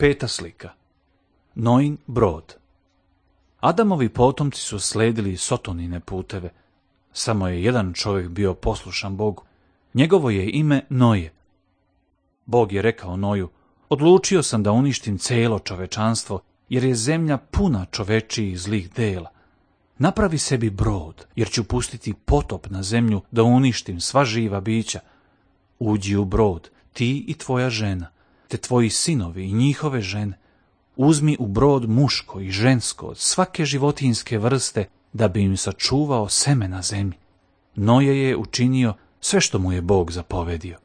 5. slika. Noin brod. Adamovi potomci su sledili Sotonine puteve. Samo je jedan čovjek bio poslušan Bogu. Njegovo je ime Noje. Bog je rekao Noju: odlučio sam da uništim cijelo čovečanstvo, jer je zemlja puna čovečijih zlih dela. Napravi sebi brod, jer ću pustiti potop na zemlju da uništim sva živa bića. Uđi u brod, ti i tvoja žena, te tvoji sinovi i njihove žene. Uzmi u brod muško i žensko od svake životinjske vrste, da bi im sačuvao seme na zemlji. Noje je učinio sve što mu je Bog zapovedio.